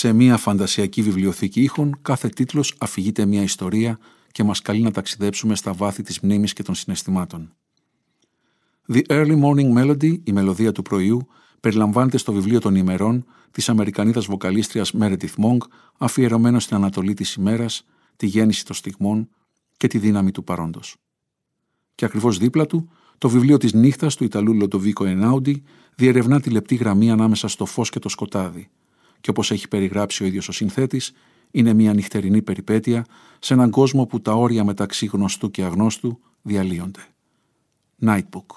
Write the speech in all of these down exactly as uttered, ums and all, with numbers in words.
Σε μια φαντασιακή βιβλιοθήκη ήχων, κάθε τίτλος αφηγείται μια ιστορία και μας καλεί να ταξιδέψουμε στα βάθη της μνήμης και των συναισθημάτων. The Early Morning Melody, η μελωδία του πρωιού, περιλαμβάνεται στο βιβλίο των ημερών της Αμερικανίδας βοκαλίστριας Meredith Monk, αφιερωμένο στην ανατολή της ημέρας, τη γέννηση των στιγμών και τη δύναμη του παρόντος. Και ακριβώς δίπλα του, το βιβλίο της νύχτας του Ιταλού Λοντοβίκο Ενάουντι διερευνά τη λεπτή γραμμή ανάμεσα στο φως και το σκοτάδι, και όπως έχει περιγράψει ο ίδιος ο συνθέτης, είναι μια νυχτερινή περιπέτεια σε έναν κόσμο που τα όρια μεταξύ γνωστού και αγνώστου διαλύονται. Nightbook.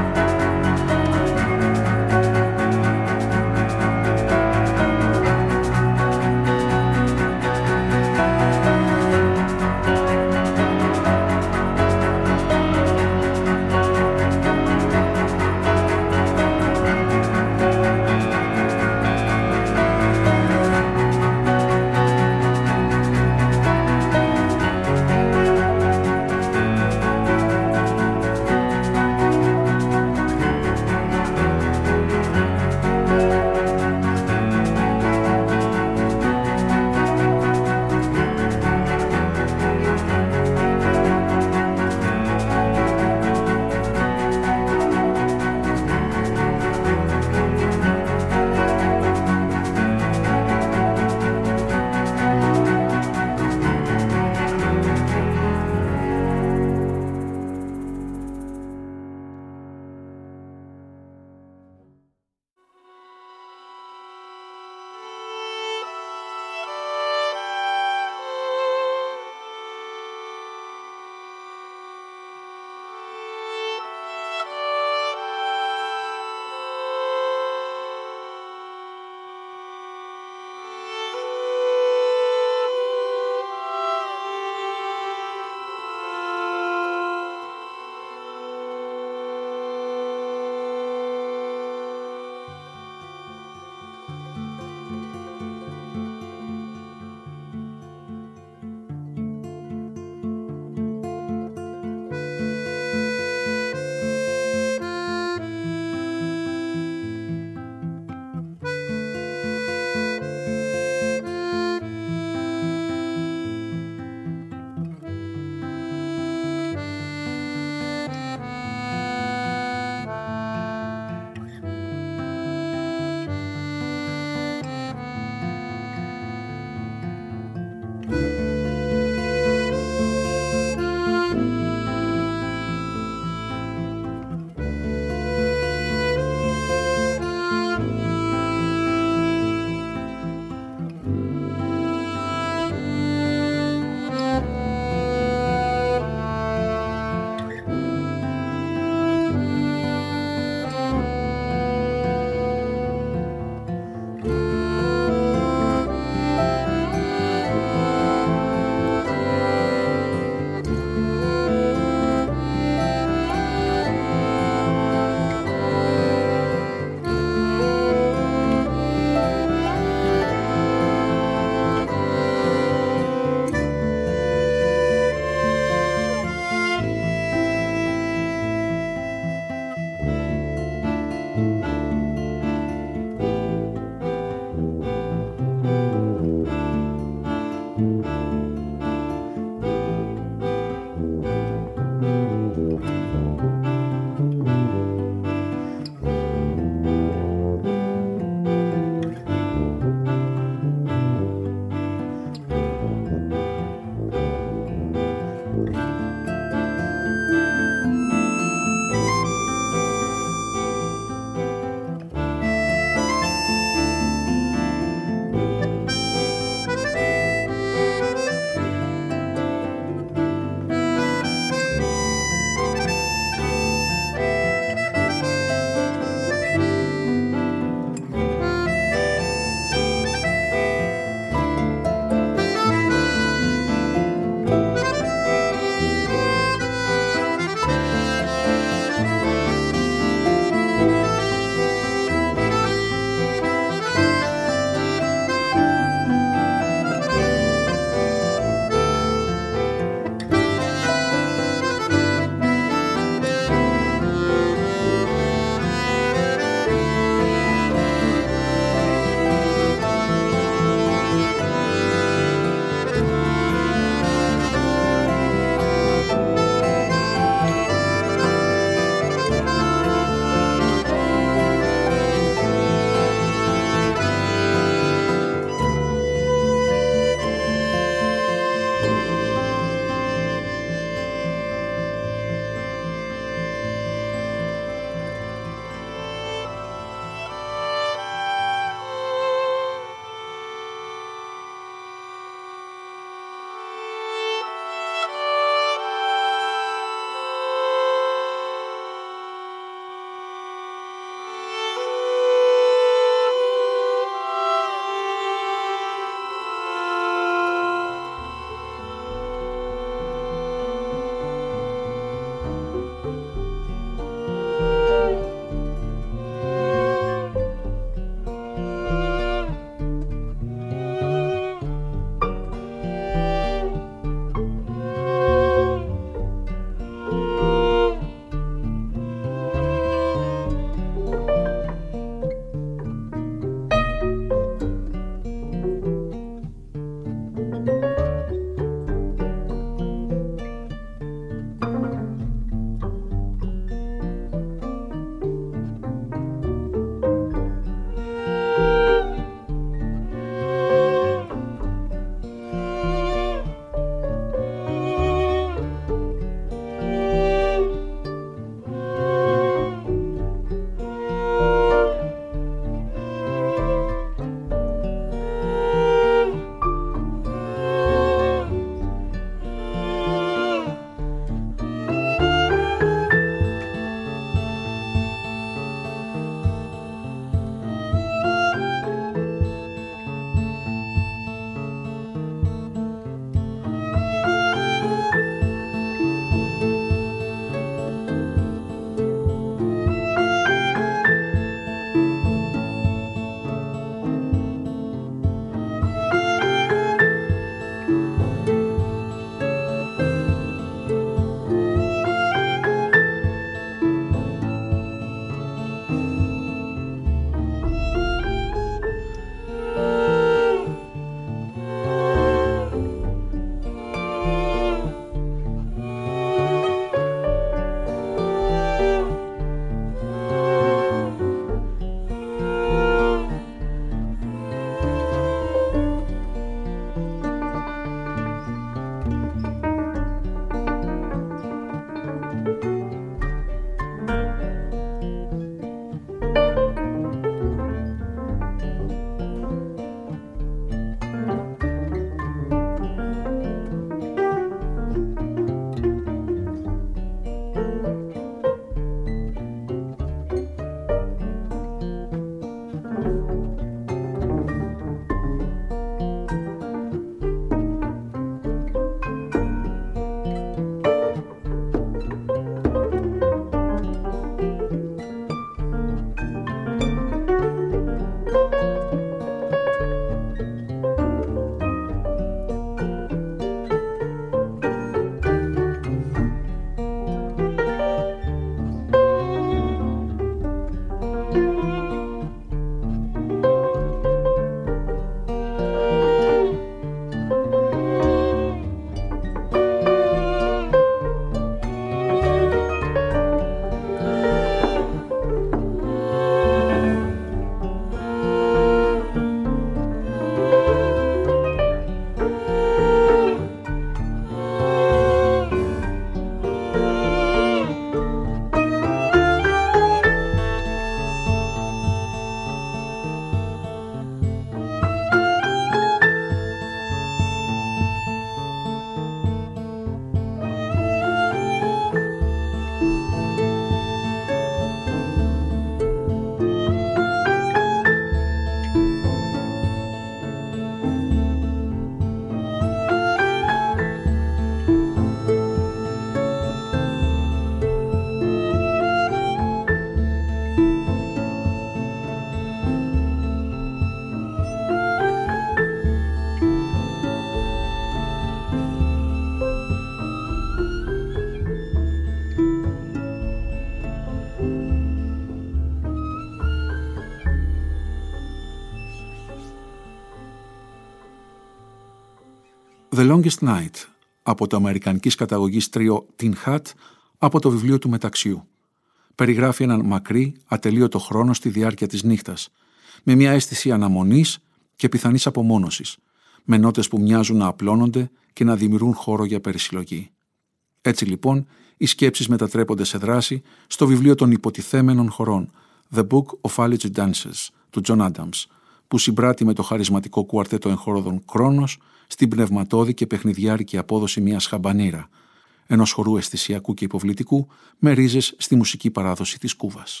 The Longest Night, από το αμερικανικής καταγωγής τρίο Tin Hat, από το βιβλίο του Μεταξιού. Περιγράφει έναν μακρύ, ατελείωτο χρόνο στη διάρκεια της νύχτας, με μια αίσθηση αναμονής και πιθανής απομόνωσης, με νότες που μοιάζουν να απλώνονται και να δημιουργούν χώρο για περισυλλογή. Έτσι λοιπόν, οι σκέψεις μετατρέπονται σε δράση στο βιβλίο των υποτιθέμενων χωρών, The Book of Alleged Dances, του John Adams, που συμπράττει με το χαρισματικό κουαρτέτο εγχώροδων Κρόνος στην πνευματώδη και παιχνιδιάρικη απόδοση μιας χαμπανίρα, ενός χορού αισθησιακού και υποβλητικού με ρίζες στη μουσική παράδοση της Κούβας.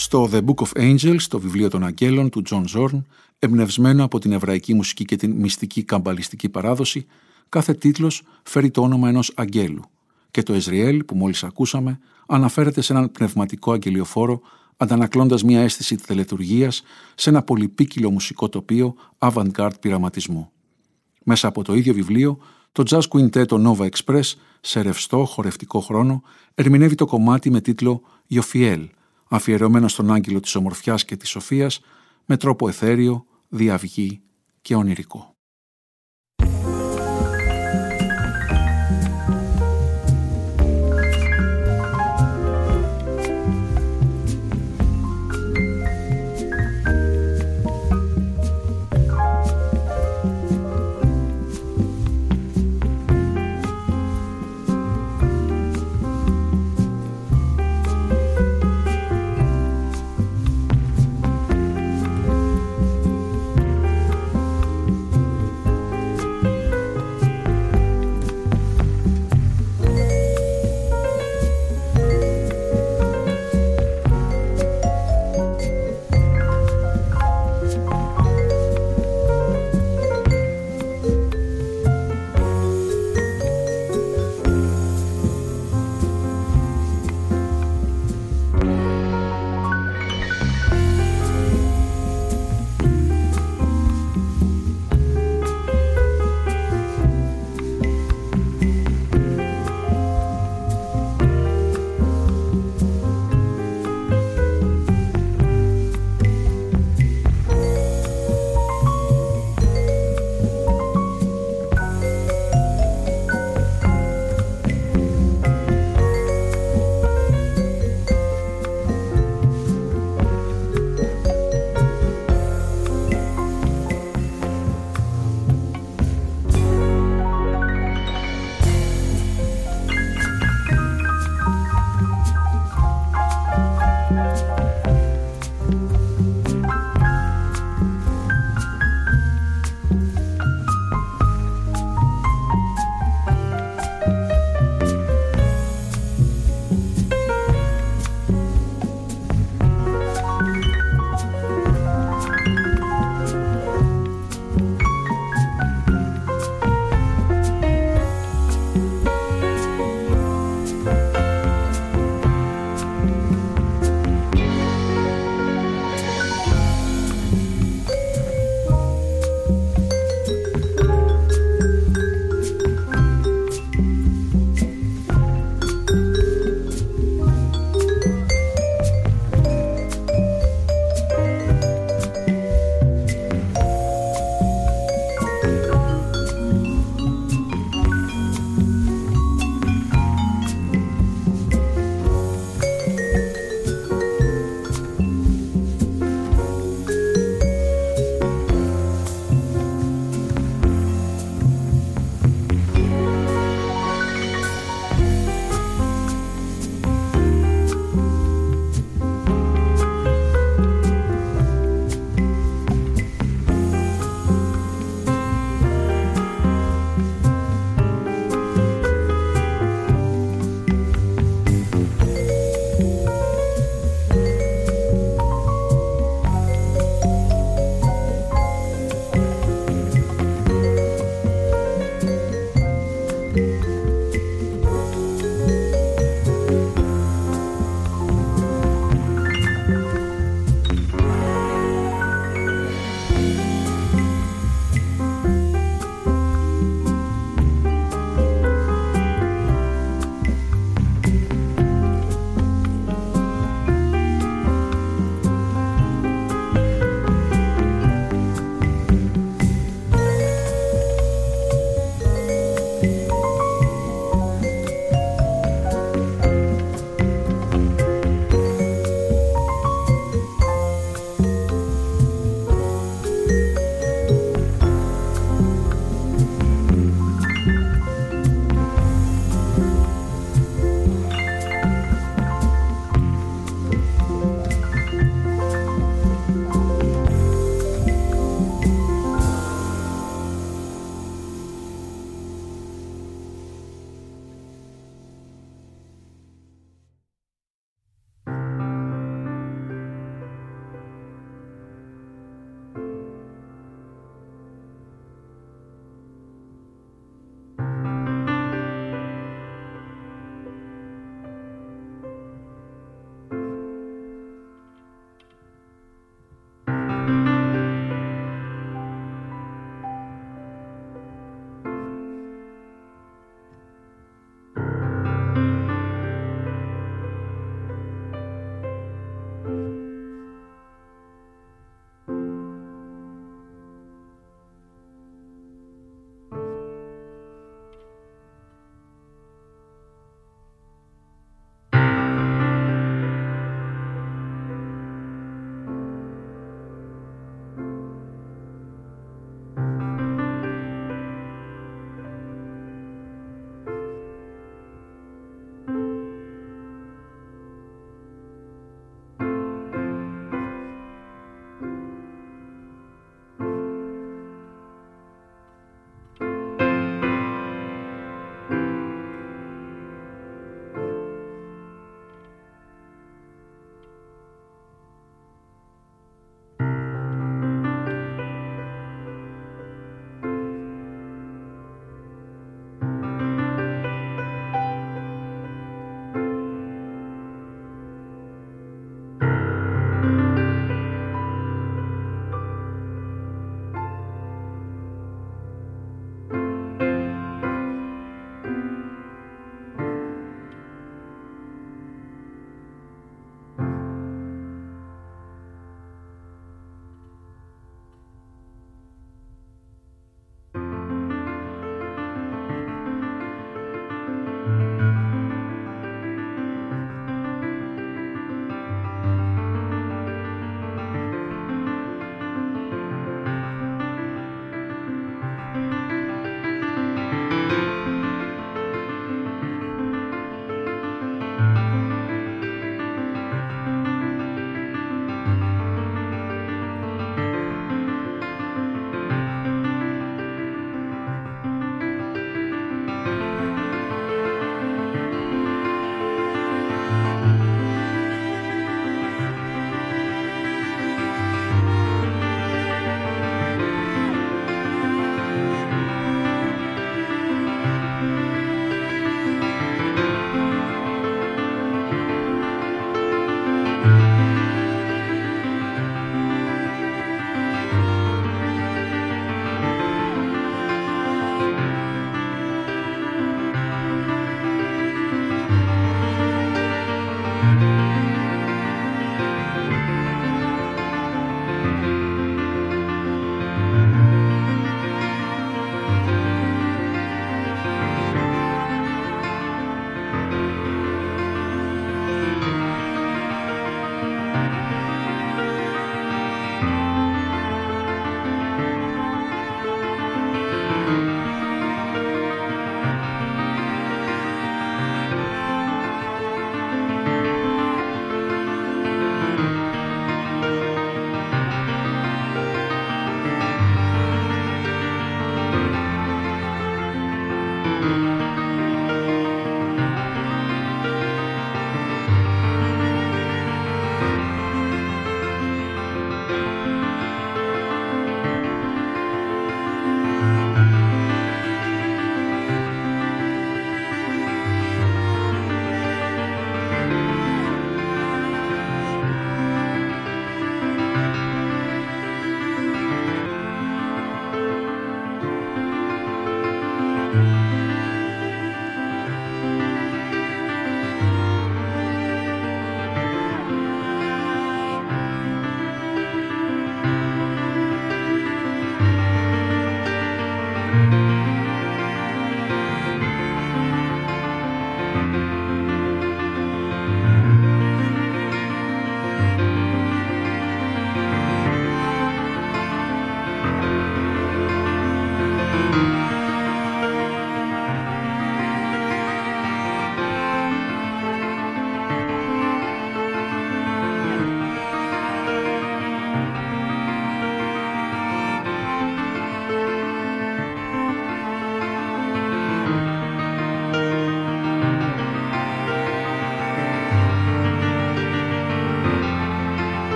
Στο The Book of Angels, το βιβλίο των Αγγέλων του John Zorn, εμπνευσμένο από την εβραϊκή μουσική και την μυστική καμπαλιστική παράδοση, κάθε τίτλος φέρει το όνομα ενός αγγέλου και το Εζριέλ που μόλις ακούσαμε αναφέρεται σε έναν πνευματικό αγγελιοφόρο αντανακλώντας μια αίσθηση τελετουργίας σε ένα πολυπίκυλο μουσικό τοπίο avant-garde πειραματισμού. Μέσα από το ίδιο βιβλίο, το jazz quintet Nova Express, σε ρευστό χορευτικό χρόνο, ερμηνεύει το κομμάτι με τίτλο «Ιοφιέλ», αφιερωμένο στον άγγελο της ομορφιάς και της σοφίας, με τρόπο αιθέριο, διαυγή και ονειρικό.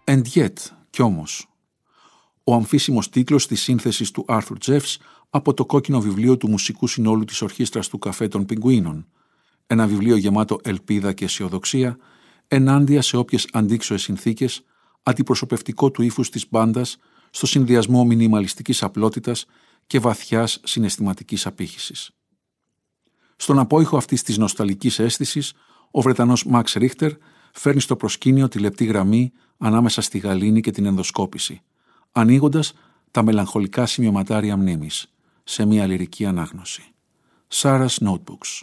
And yet, κι όμως. Ο αμφίσιμος τίτλος της σύνθεσης του Άρθουρ Τζεφς από το κόκκινο βιβλίο του μουσικού συνόλου της Ορχήστρας του Καφέ των Πιγκουίνων. Ένα βιβλίο γεμάτο ελπίδα και αισιοδοξία, ενάντια σε όποιες αντίξωες συνθήκες, αντιπροσωπευτικό του ύφους της μπάντας, στο συνδυασμό μινιμαλιστικής απλότητας και βαθιάς συναισθηματικής απήχησης. Στον απόϊχο αυτής της νοσταλικής αίσθησης, ο Βρετανός Μαξ Ρίχτερ φέρνει στο προσκήνιο τη λεπτή γραμμή ανάμεσα στη γαλήνη και την ενδοσκόπηση, ανοίγοντας τα μελαγχολικά σημειωματάρια μνήμης σε μια λυρική ανάγνωση. Sarah's Notebooks.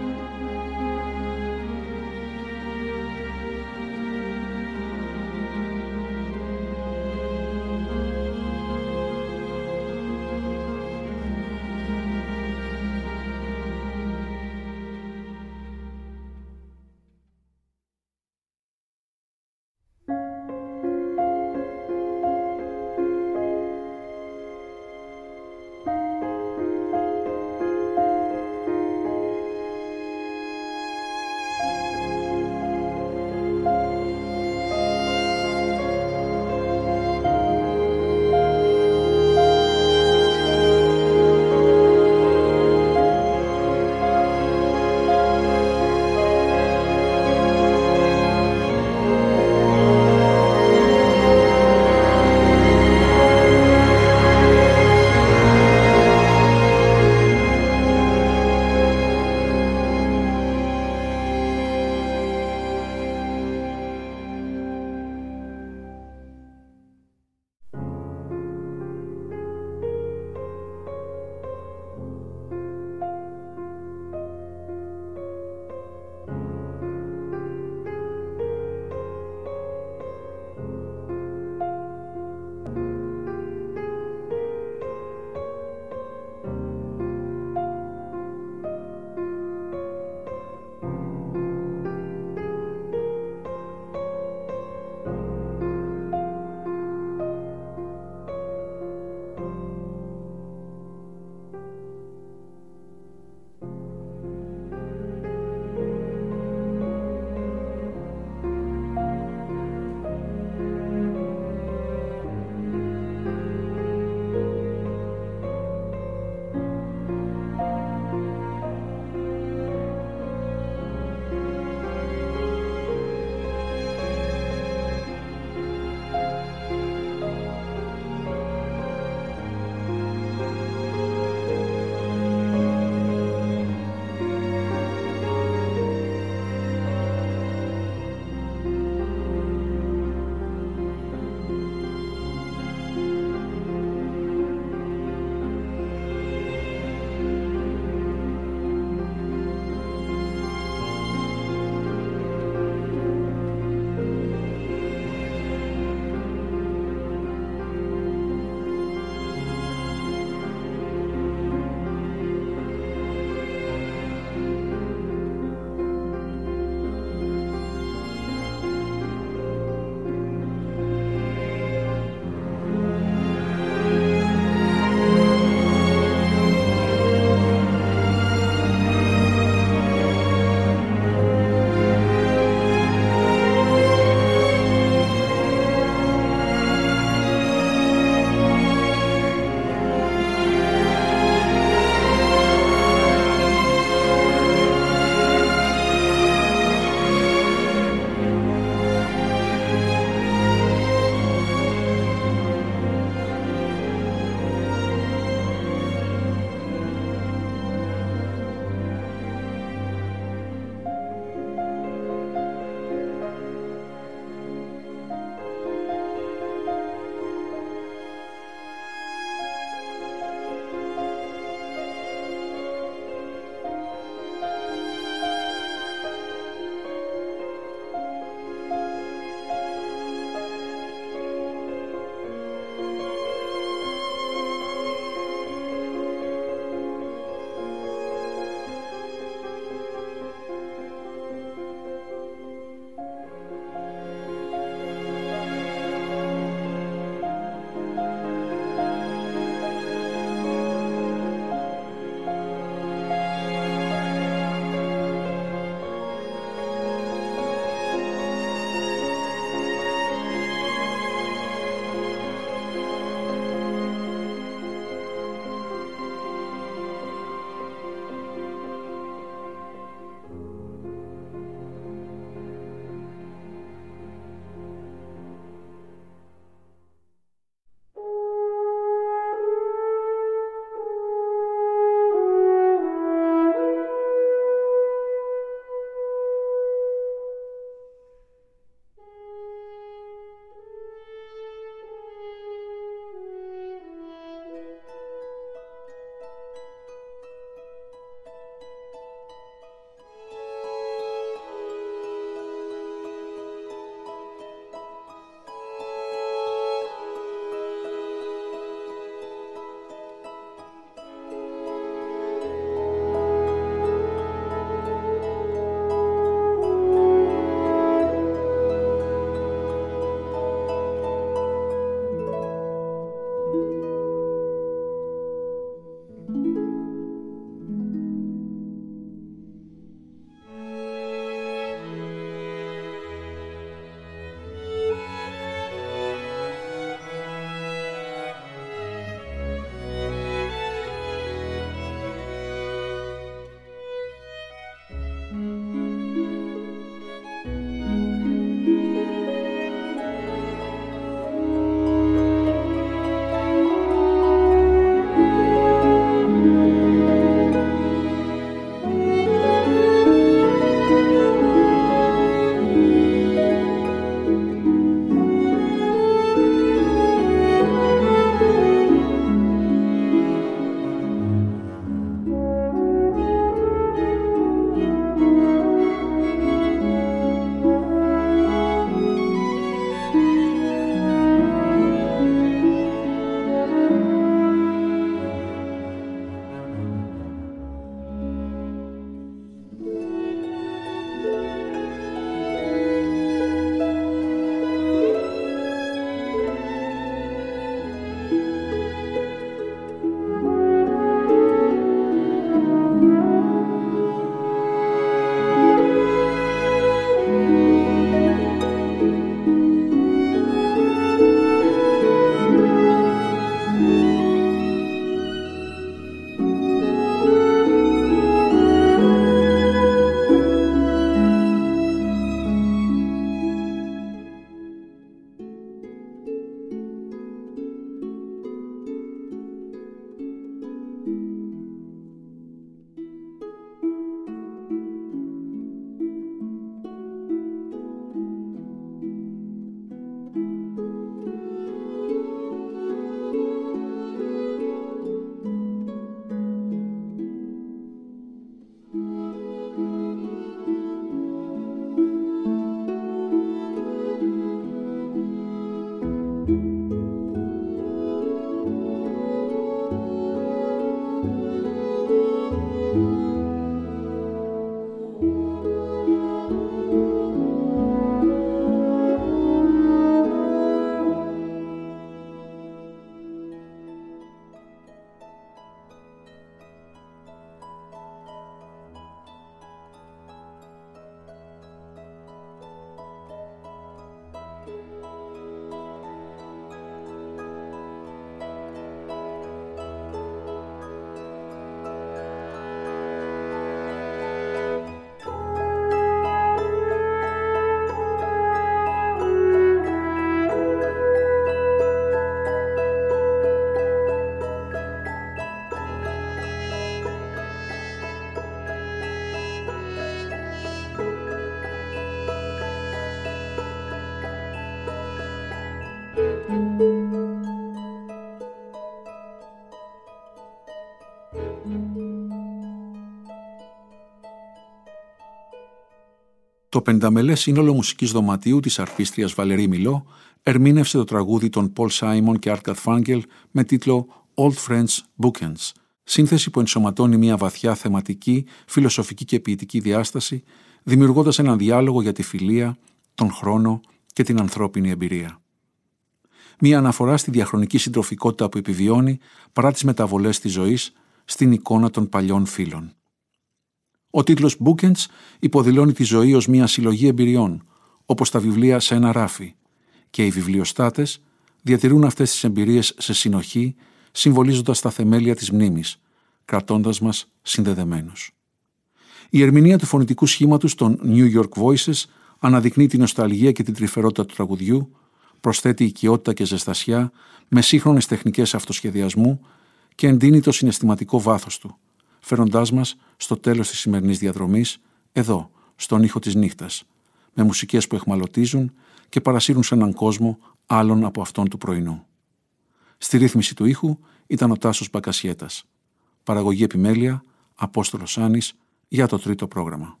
Το πενταμελές σύνολο μουσικής δωματίου της αρπίστριας Βαλερή Μιλό ερμήνευσε το τραγούδι των Paul Simon και Art Garfunkel με τίτλο Old Friends Bookends, σύνθεση που ενσωματώνει μια βαθιά θεματική, φιλοσοφική και ποιητική διάσταση, δημιουργώντας έναν διάλογο για τη φιλία, τον χρόνο και την ανθρώπινη εμπειρία. Μια αναφορά στη διαχρονική συντροφικότητα που επιβιώνει παρά τις μεταβολές της ζωής στην εικόνα των παλιών φίλων. Ο τίτλος Bookends υποδηλώνει τη ζωή ως μια συλλογή εμπειριών, όπως τα βιβλία σε ένα ράφι, και οι βιβλιοστάτες διατηρούν αυτές τις εμπειρίες σε συνοχή, συμβολίζοντας τα θεμέλια της μνήμης, κρατώντας μας συνδεδεμένους. Η ερμηνεία του φωνητικού σχήματος των New York Voices αναδεικνύει την νοσταλγία και την τρυφερότητα του τραγουδιού, προσθέτει οικειότητα και ζεστασιά με σύγχρονες τεχνικές αυτοσχεδιασμού και εντείνει το συναισθηματικό βάθος του, φέροντάς μας στο τέλος της σημερινής διαδρομής, εδώ, στον ήχο της νύχτας, με μουσικές που εχμαλωτίζουν και παρασύρουν σε έναν κόσμο άλλον από αυτόν του πρωινού. Στη ρύθμιση του ήχου ήταν ο Τάσος Μπακασιέτας. Παραγωγή επιμέλεια, Απόστολος Άνης, για το τρίτο πρόγραμμα.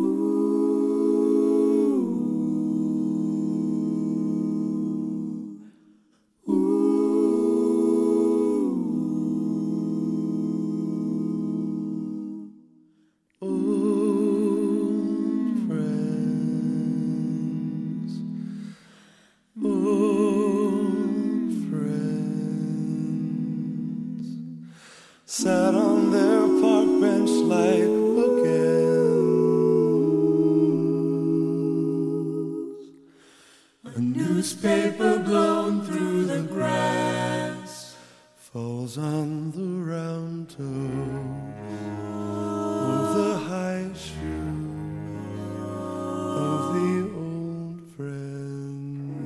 Sat on their park bench like bookends. A newspaper blown through the grass falls on the round toe of the high shoe of the old friend.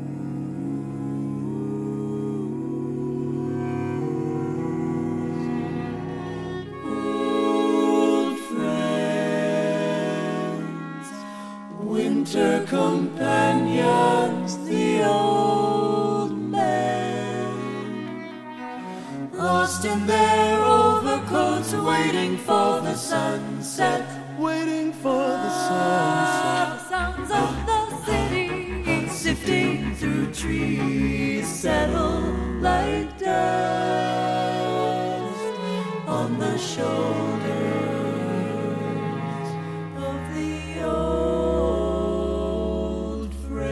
Winter companions, the old men, lost in their overcoats, waiting for the sunset, waiting for the sunset. The sounds of the city, sifting through trees, settle like dust on the shoulders of the old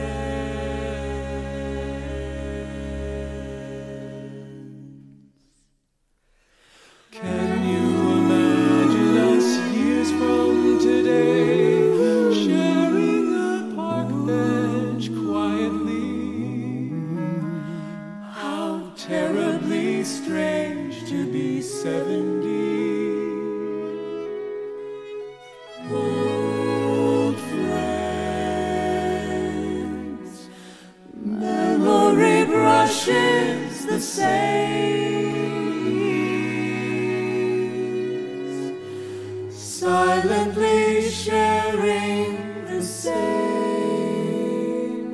friends. Can you imagine us years from today, sharing a park bench quietly? How terribly strange to be seventy. Old friends, memory brushes the sails, silently sharing the same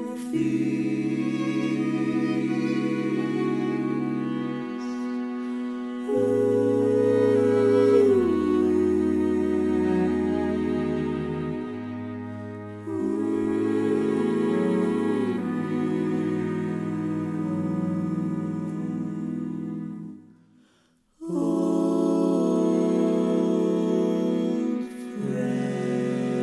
fears.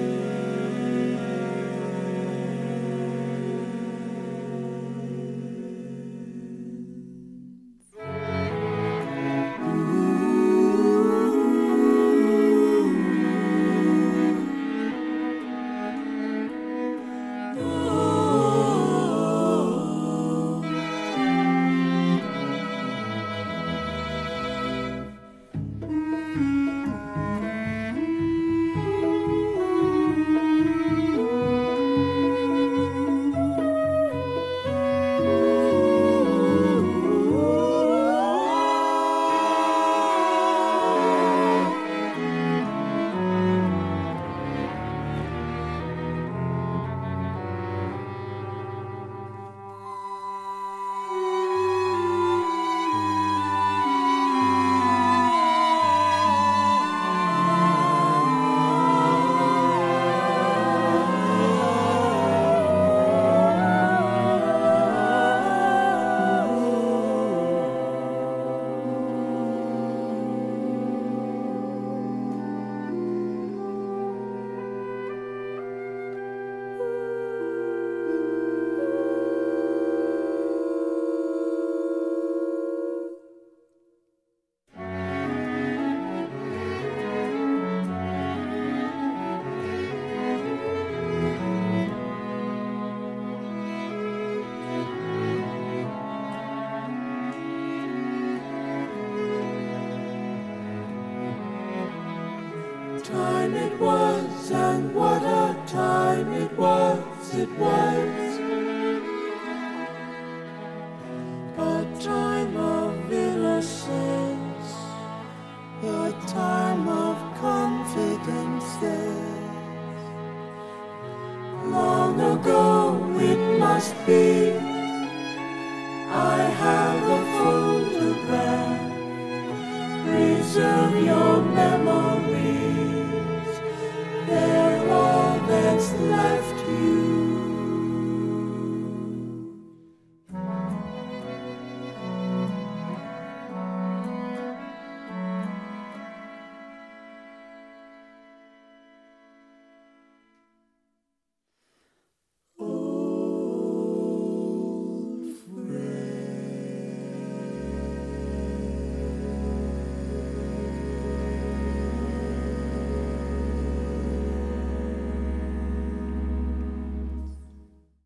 time it was, and what a time it was, it was. A time of innocence, a time of confidences. Long ago it must be, I have a photograph. Preserve your memories, they're all that's left